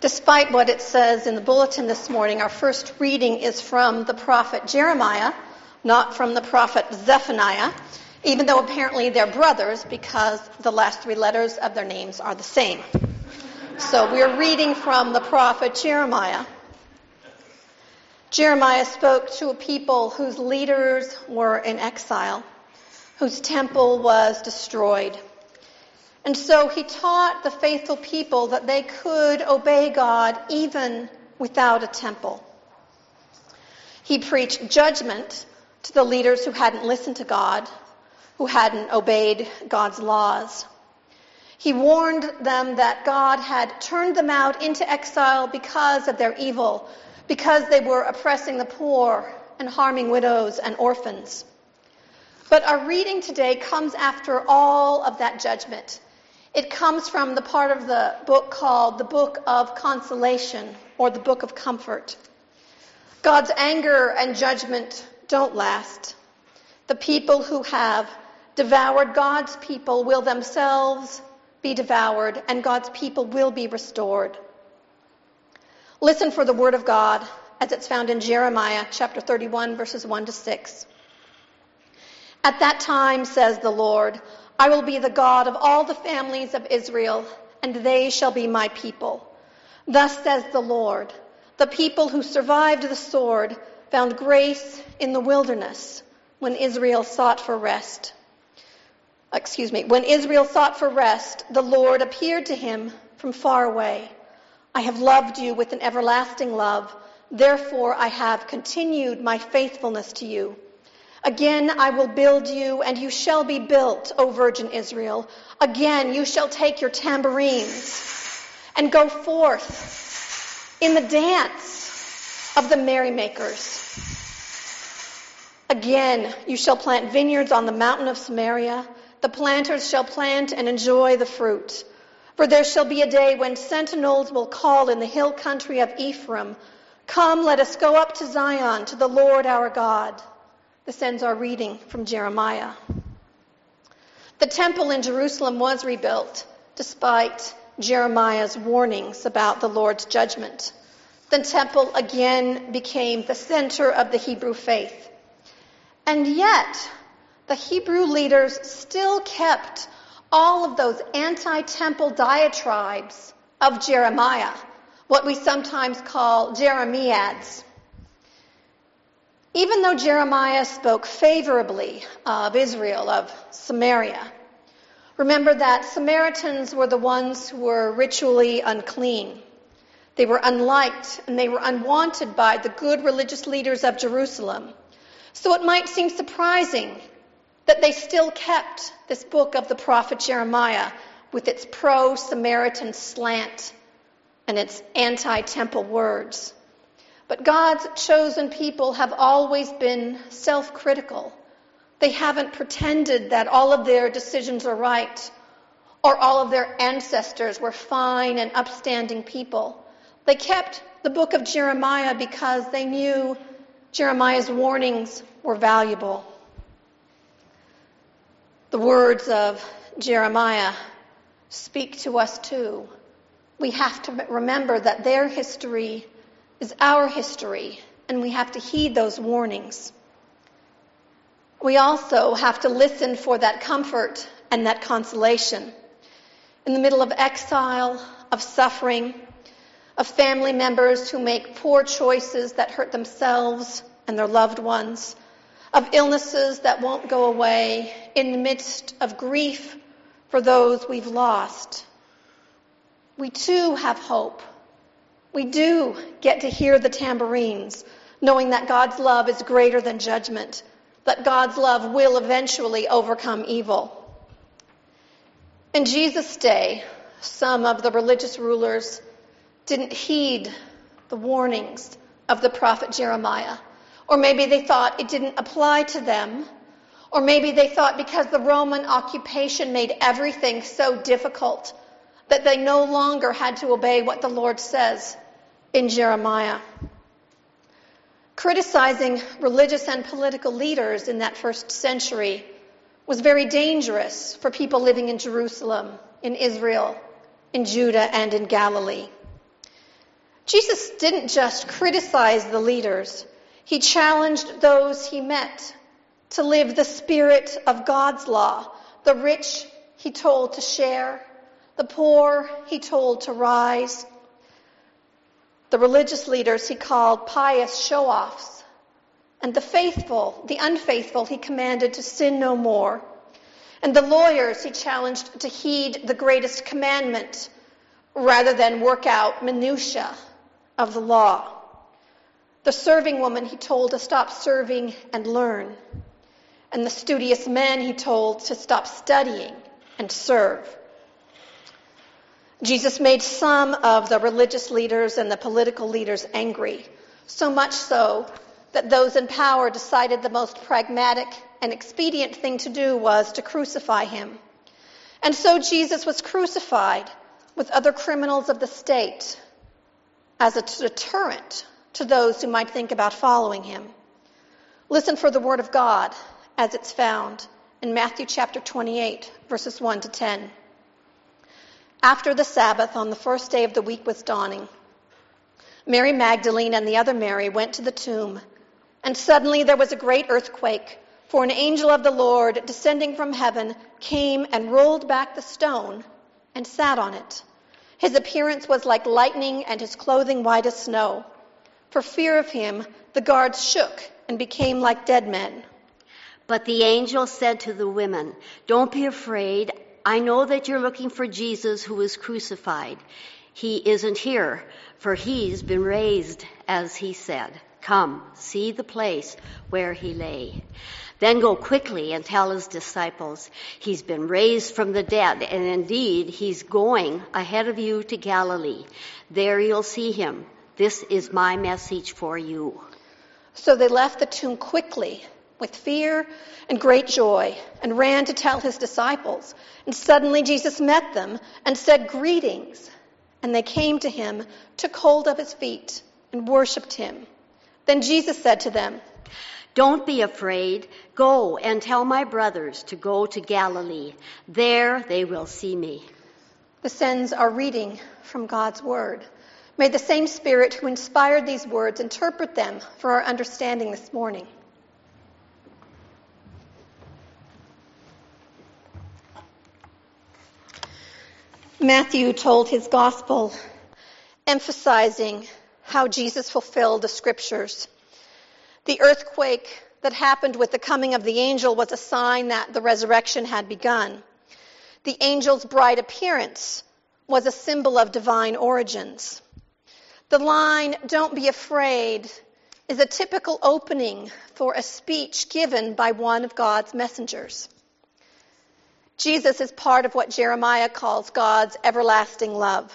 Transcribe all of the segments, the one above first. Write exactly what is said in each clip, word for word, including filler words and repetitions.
Despite what it says in the bulletin this morning, our first reading is from the prophet Jeremiah, not from the prophet Zephaniah, even though apparently they're brothers because the last three letters of their names are the same. So we're reading from the prophet Jeremiah. Jeremiah spoke to a people whose leaders were in exile, whose temple was destroyed. And so he taught the faithful people that they could obey God even without a temple. He preached judgment to the leaders who hadn't listened to God, who hadn't obeyed God's laws. He warned them that God had turned them out into exile because of their evil, because they were oppressing the poor and harming widows and orphans. But our reading today comes after all of that judgment. It comes from the part of the book called the Book of Consolation, or the Book of Comfort. God's anger and judgment don't last. The people who have devoured God's people will themselves be devoured, and God's people will be restored. Listen for the word of God as it's found in Jeremiah chapter thirty-one, verses one to six. At that time, says the Lord, I will be the God of all the families of Israel, and they shall be my people. Thus says the Lord, the people who survived the sword found grace in the wilderness when Israel sought for rest. Excuse me, when Israel sought for rest, the Lord appeared to him from far away. I have loved you with an everlasting love. Therefore I have continued my faithfulness to you. Again I will build you, and you shall be built, O Virgin Israel. Again you shall take your tambourines and go forth in the dance of the merrymakers. Again you shall plant vineyards on the mountain of Samaria. The planters shall plant and enjoy the fruit. For there shall be a day when sentinels will call in the hill country of Ephraim, come, let us go up to Zion, to the Lord our God. This ends our reading from Jeremiah. The temple in Jerusalem was rebuilt, despite Jeremiah's warnings about the Lord's judgment. The temple again became the center of the Hebrew faith. And yet, the Hebrew leaders still kept all of those anti-temple diatribes of Jeremiah, what we sometimes call Jeremiads. Even though Jeremiah spoke favorably of Israel, of Samaria, remember that Samaritans were the ones who were ritually unclean. They were unliked and they were unwanted by the good religious leaders of Jerusalem. So it might seem surprising that they still kept this book of the prophet Jeremiah with its pro-Samaritan slant and its anti-temple words. But God's chosen people have always been self-critical. They haven't pretended that all of their decisions are right or all of their ancestors were fine and upstanding people. They kept the book of Jeremiah because they knew Jeremiah's warnings were valuable. The words of Jeremiah speak to us too. We have to remember that their history is our history, and we have to heed those warnings. We also have to listen for that comfort and that consolation. In the middle of exile, of suffering, of family members who make poor choices that hurt themselves and their loved ones, of illnesses that won't go away, in the midst of grief for those we've lost, we too have hope. We do get to hear the tambourines, knowing that God's love is greater than judgment, that God's love will eventually overcome evil. In Jesus' day, some of the religious rulers didn't heed the warnings of the prophet Jeremiah. Or maybe they thought it didn't apply to them. Or maybe they thought because the Roman occupation made everything so difficult that they no longer had to obey what the Lord says in Jeremiah. Criticizing religious and political leaders in that first century was very dangerous for people living in Jerusalem, in Israel, in Judah, and in Galilee. Jesus didn't just criticize the leaders. He challenged those he met to live the spirit of God's law. The rich he told to share. The poor he told to rise. The religious leaders he called pious show-offs. And the faithful, the unfaithful, he commanded to sin no more. And the lawyers he challenged to heed the greatest commandment rather than work out minutiae of the law. The serving woman he told to stop serving and learn. And the studious men he told to stop studying and serve. Jesus made some of the religious leaders and the political leaders angry, so much so that those in power decided the most pragmatic and expedient thing to do was to crucify him. And so Jesus was crucified with other criminals of the state as a deterrent to those who might think about following him. Listen for the word of God as it's found in Matthew chapter twenty-eight, verses one to ten. After the Sabbath, on the first day of the week was dawning, Mary Magdalene and the other Mary went to the tomb, and suddenly there was a great earthquake, for an angel of the Lord, descending from heaven, came and rolled back the stone and sat on it. His appearance was like lightning and his clothing white as snow. For fear of him, the guards shook and became like dead men. But the angel said to the women, "Don't be afraid. I know that you're looking for Jesus who was crucified. He isn't here, for he's been raised, as he said. Come, see the place where he lay. Then go quickly and tell his disciples, he's been raised from the dead, and indeed he's going ahead of you to Galilee. There you'll see him. This is my message for you." So they left the tomb quickly, with fear and great joy, and ran to tell his disciples. And suddenly Jesus met them and said, "Greetings." And they came to him, took hold of his feet, and worshipped him. Then Jesus said to them, "Don't be afraid. Go and tell my brothers to go to Galilee. There they will see me." This ends our reading from God's word. May the same Spirit who inspired these words interpret them for our understanding this morning. Matthew told his gospel, emphasizing how Jesus fulfilled the scriptures. The earthquake that happened with the coming of the angel was a sign that the resurrection had begun. The angel's bright appearance was a symbol of divine origins. The line, "Don't be afraid," is a typical opening for a speech given by one of God's messengers. Jesus is part of what Jeremiah calls God's everlasting love.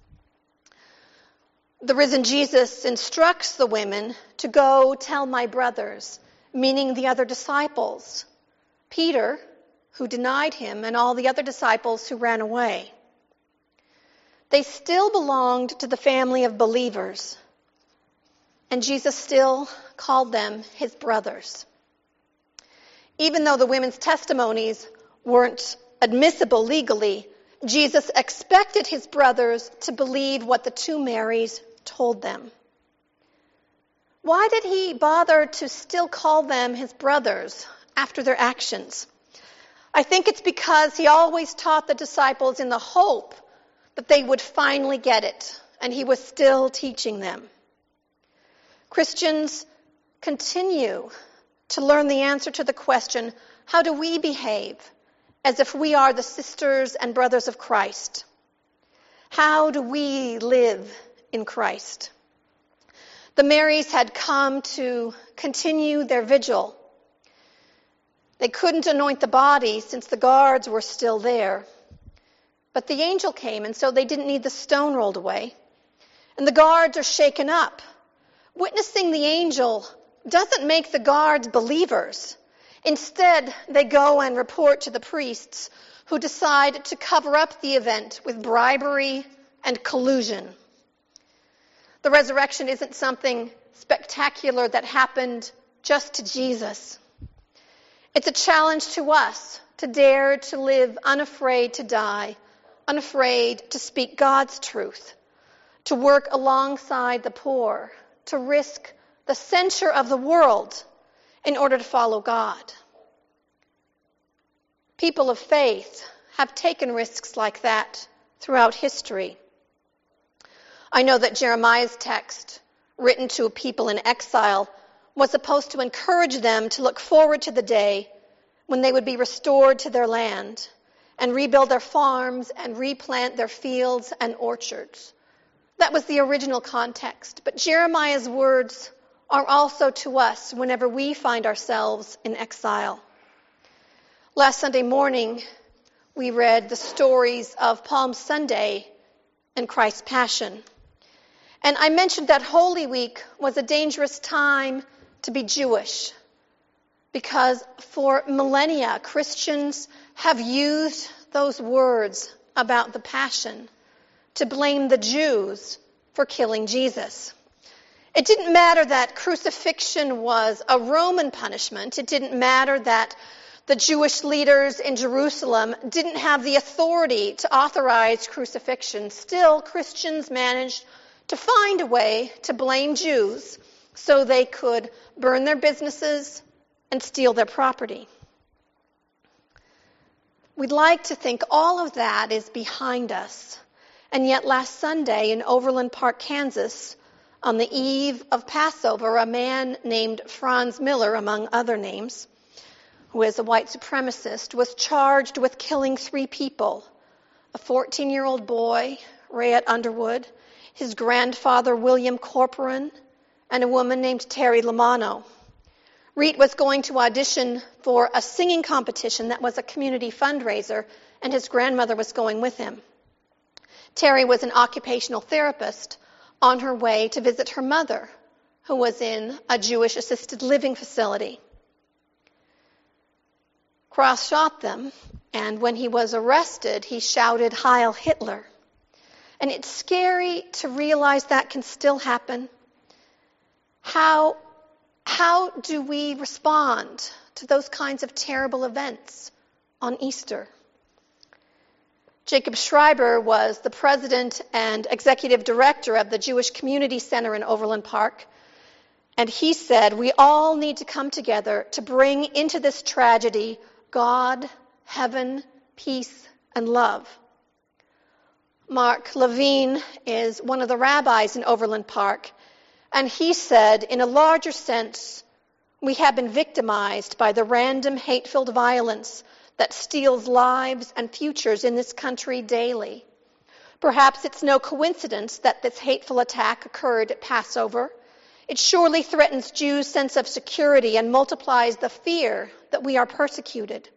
The risen Jesus instructs the women to go tell my brothers, meaning the other disciples, Peter, who denied him, and all the other disciples who ran away. They still belonged to the family of believers, and Jesus still called them his brothers. Even though the women's testimonies weren't admissible legally, Jesus expected his brothers to believe what the two Marys told them. Why did he bother to still call them his brothers after their actions? I think it's because he always taught the disciples in the hope that they would finally get it, and he was still teaching them. Christians continue to learn the answer to the question, how do we behave as if we are the sisters and brothers of Christ? How do we live in Christ? The Marys had come to continue their vigil. They couldn't anoint the body since the guards were still there. But the angel came, and so they didn't need the stone rolled away. And the guards are shaken up. Witnessing the angel doesn't make the guards believers. Instead, they go and report to the priests, who decide to cover up the event with bribery and collusion. The resurrection isn't something spectacular that happened just to Jesus. It's a challenge to us to dare to live unafraid to die, unafraid to speak God's truth, to work alongside the poor, to risk the censure of the world in order to follow God. People of faith have taken risks like that throughout history. I know that Jeremiah's text, written to a people in exile, was supposed to encourage them to look forward to the day when they would be restored to their land and rebuild their farms and replant their fields and orchards. That was the original context. But Jeremiah's words are also to us whenever we find ourselves in exile. Last Sunday morning, we read the stories of Palm Sunday and Christ's Passion. And I mentioned that Holy Week was a dangerous time to be Jewish, because for millennia, Christians have used those words about the Passion to blame the Jews for killing Jesus. It didn't matter that crucifixion was a Roman punishment. It didn't matter that the Jewish leaders in Jerusalem didn't have the authority to authorize crucifixion. Still, Christians managed to find a way to blame Jews so they could burn their businesses and steal their property. We'd like to think all of that is behind us. And yet last Sunday in Overland Park, Kansas, on the eve of Passover, a man named Franz Miller, among other names, who is a white supremacist, was charged with killing three people: a fourteen-year-old boy, Rayette Underwood, his grandfather, William Corporon, and a woman named Terry Lamano. Reet was going to audition for a singing competition that was a community fundraiser, and his grandmother was going with him. Terry was an occupational therapist on her way to visit her mother, who was in a Jewish assisted living facility. Cross shot them, and when he was arrested, he shouted, "Heil Hitler." And it's scary to realize that can still happen. How, how do we respond to those kinds of terrible events on Easter? Jacob Schreiber was the president and executive director of the Jewish Community Center in Overland Park, and he said, "We all need to come together to bring into this tragedy God, heaven, peace, and love." Mark Levine is one of the rabbis in Overland Park, and he said, in a larger sense, we have been victimized by the random hate-filled violence that steals lives and futures in this country daily. Perhaps it's no coincidence that this hateful attack occurred at Passover. It surely threatens Jews' sense of security and multiplies the fear that we are persecuted.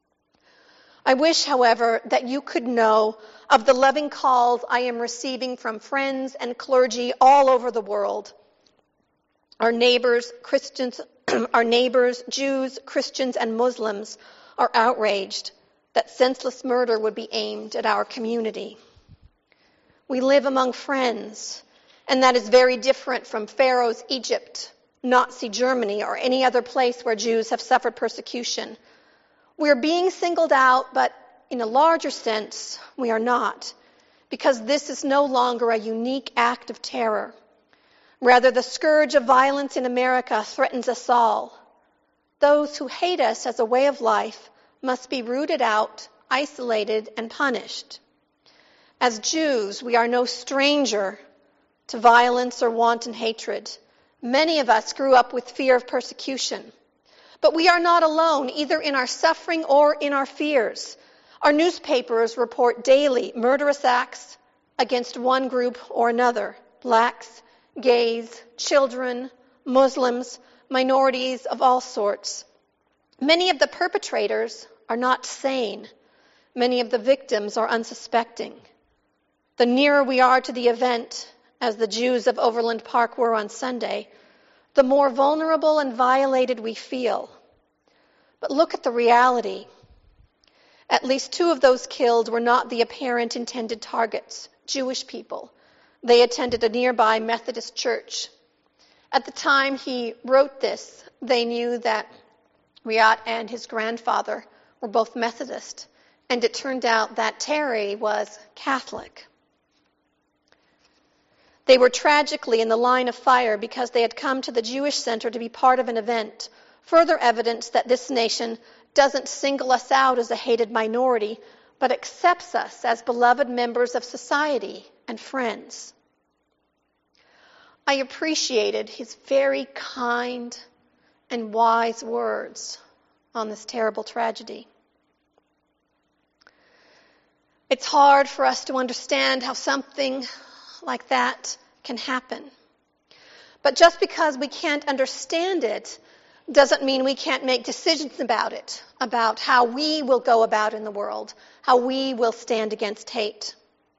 I wish, however, that you could know of the loving calls I am receiving from friends and clergy all over the world. Our neighbors, Christians, our neighbors, Jews, Christians, and Muslims are outraged that senseless murder would be aimed at our community. We live among friends, and that is very different from Pharaoh's Egypt, Nazi Germany, or any other place where Jews have suffered persecution. We're being singled out, but in a larger sense, we are not, because this is no longer a unique act of terror. Rather, the scourge of violence in America threatens us all. Those who hate us as a way of life must be rooted out, isolated, and punished. As Jews, we are no stranger to violence or wanton hatred. Many of us grew up with fear of persecution. But we are not alone, either in our suffering or in our fears. Our newspapers report daily murderous acts against one group or another: blacks, gays, children, Muslims, minorities of all sorts. Many of the perpetrators are not sane. Many of the victims are unsuspecting. The nearer we are to the event, as the Jews of Overland Park were on Sunday, the more vulnerable and violated we feel. But look at the reality. At least two of those killed were not the apparent intended targets, Jewish people. They attended a nearby Methodist church. At the time he wrote this, they knew that Rayette and his grandfather were both Methodist, and it turned out that Terry was Catholic. They were tragically in the line of fire because they had come to the Jewish center to be part of an event. Further evidence that this nation doesn't single us out as a hated minority, but accepts us as beloved members of society and friends. I appreciated his very kind and wise words on this terrible tragedy. It's hard for us to understand how something like that can happen. But just because we can't understand it doesn't mean we can't make decisions about it, about how we will go about in the world, how we will stand against hate.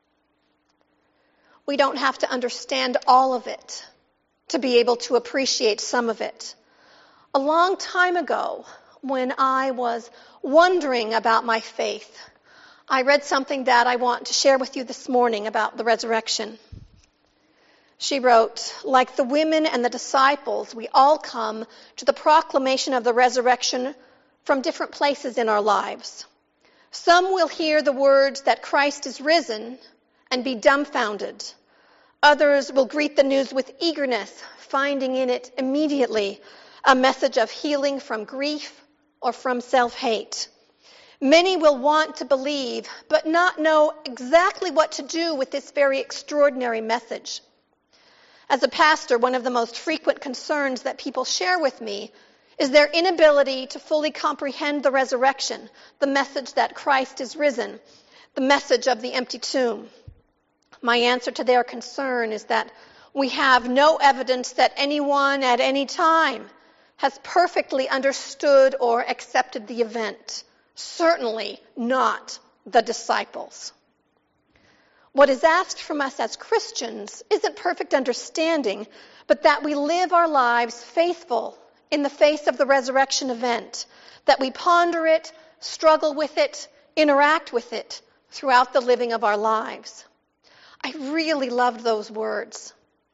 We don't have to understand all of it to be able to appreciate some of it. A long time ago, when I was wondering about my faith, I read something that I want to share with you this morning about the resurrection. She wrote, "Like the women and the disciples, we all come to the proclamation of the resurrection from different places in our lives. Some will hear the words that Christ is risen and be dumbfounded. Others will greet the news with eagerness, finding in it immediately a message of healing from grief or from self-hate. Many will want to believe, but not know exactly what to do with this very extraordinary message. As a pastor, one of the most frequent concerns that people share with me is their inability to fully comprehend the resurrection, the message that Christ is risen, the message of the empty tomb. My answer to their concern is that we have no evidence that anyone at any time has perfectly understood or accepted the event. Certainly not the disciples. What is asked from us as Christians isn't perfect understanding, but that we live our lives faithful in the face of the resurrection event, that we ponder it, struggle with it, interact with it throughout the living of our lives. I really loved those words.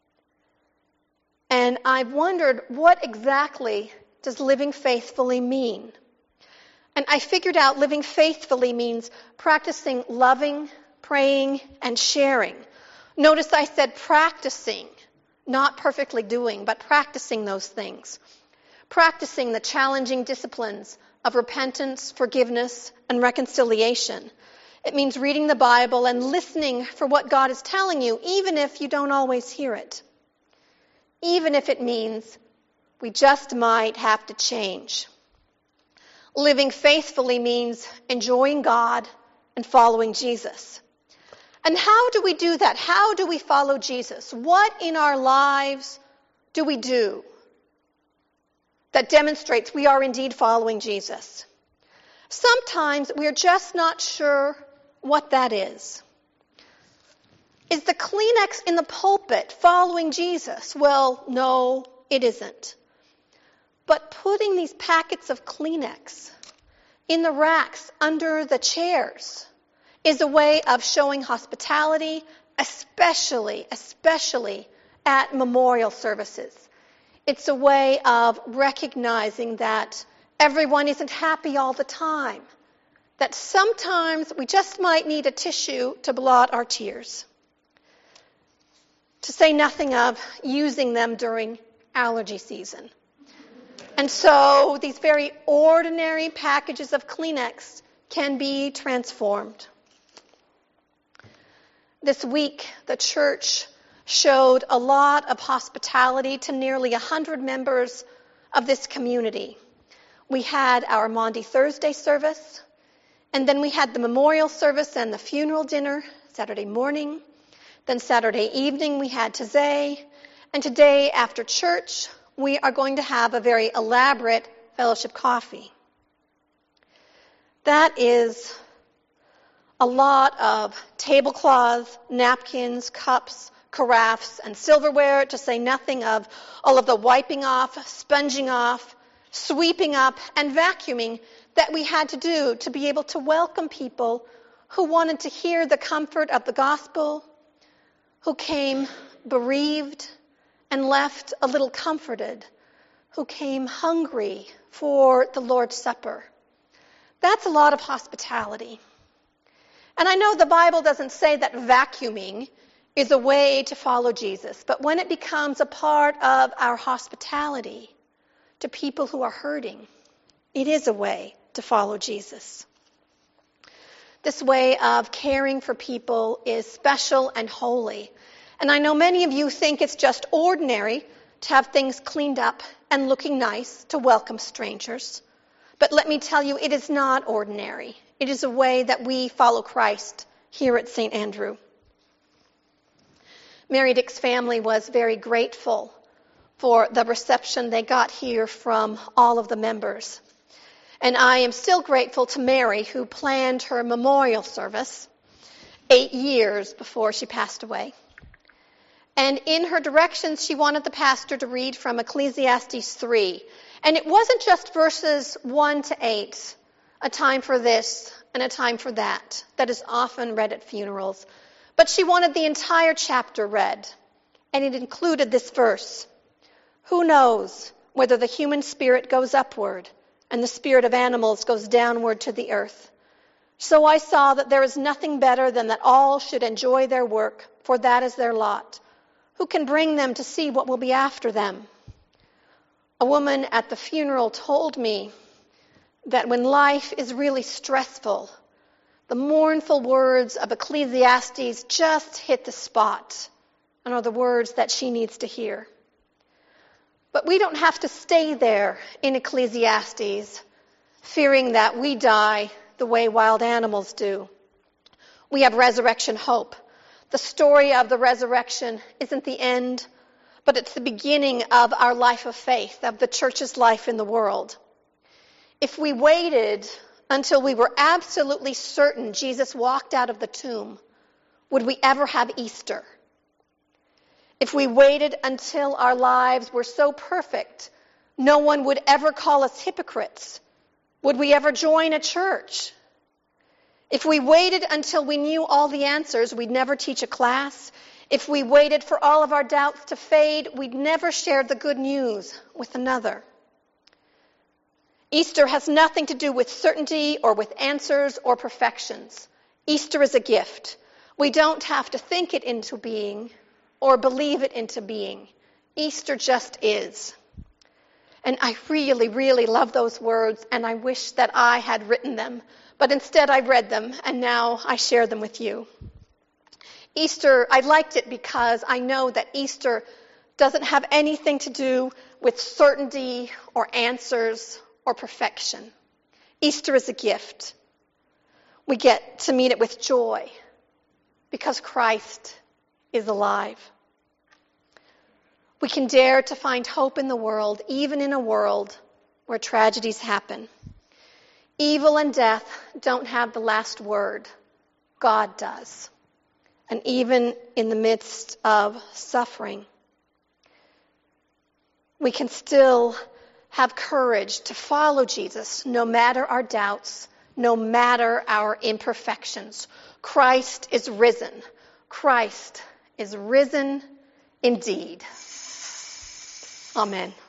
And I wondered, what exactly does living faithfully mean? And I figured out living faithfully means practicing loving, praying, and sharing. Notice I said practicing, not perfectly doing, but practicing those things. Practicing the challenging disciplines of repentance, forgiveness, and reconciliation. It means reading the Bible and listening for what God is telling you, even if you don't always hear it. Even if it means we just might have to change. Living faithfully means enjoying God and following Jesus. And how do we do that? How do we follow Jesus? What in our lives do we do that demonstrates we are indeed following Jesus? Sometimes we're just not sure what that is. Is the Kleenex in the pulpit following Jesus? Well, no, it isn't. But putting these packets of Kleenex in the racks under the chairs is a way of showing hospitality, especially, especially at memorial services. It's a way of recognizing that everyone isn't happy all the time, that sometimes we just might need a tissue to blot our tears. To say nothing of using them during allergy season. And so these very ordinary packages of Kleenex can be transformed. This week, the church showed a lot of hospitality to nearly one hundred members of this community. We had our Maundy Thursday service, and then we had the memorial service and the funeral dinner Saturday morning. Then Saturday evening we had Taizé, and today after church we are going to have a very elaborate fellowship coffee. That is a lot of tablecloths, napkins, cups, carafes, and silverware, to say nothing of all of the wiping off, sponging off, sweeping up, and vacuuming that we had to do to be able to welcome people who wanted to hear the comfort of the gospel, who came bereaved and left a little comforted, who came hungry for the Lord's Supper. That's a lot of hospitality. And I know the Bible doesn't say that vacuuming is a way to follow Jesus. But when it becomes a part of our hospitality to people who are hurting, it is a way to follow Jesus. This way of caring for people is special and holy. And I know many of you think it's just ordinary to have things cleaned up and looking nice to welcome strangers. But let me tell you, it is not ordinary. It is a way that we follow Christ here at Saint Andrew. Mary Dick's family was very grateful for the reception they got here from all of the members. And I am still grateful to Mary, who planned her memorial service eight years before she passed away. And in her directions, she wanted the pastor to read from Ecclesiastes three. And it wasn't just verses one to eight, a time for this and a time for that, that is often read at funerals. But she wanted the entire chapter read. And it included this verse: "Who knows whether the human spirit goes upward and the spirit of animals goes downward to the earth? So I saw that there is nothing better than that all should enjoy their work, for that is their lot. Who can bring them to see what will be after them?" A woman at the funeral told me that when life is really stressful, the mournful words of Ecclesiastes just hit the spot and are the words that she needs to hear. But we don't have to stay there in Ecclesiastes, fearing that we die the way wild animals do. We have resurrection hope. The story of the resurrection isn't the end, but it's the beginning of our life of faith, of the church's life in the world. If we waited until we were absolutely certain Jesus walked out of the tomb, would we ever have Easter? If we waited until our lives were so perfect, no one would ever call us hypocrites, would we ever join a church? If we waited until we knew all the answers, we'd never teach a class. If we waited for all of our doubts to fade, we'd never share the good news with another. Easter has nothing to do with certainty or with answers or perfections. Easter is a gift. We don't have to think it into being or believe it into being. Easter just is. And I really, really love those words, and I wish that I had written them. But instead I read them, and now I share them with you. Easter, I liked it because I know that Easter doesn't have anything to do with certainty or answers or perfection. Easter is a gift. We get to meet it with joy because Christ is alive. We can dare to find hope in the world, even in a world where tragedies happen. Evil and death don't have the last word. God does. And even in the midst of suffering, we can still have courage to follow Jesus no matter our doubts, no matter our imperfections. Christ is risen. Christ is risen indeed. Amen.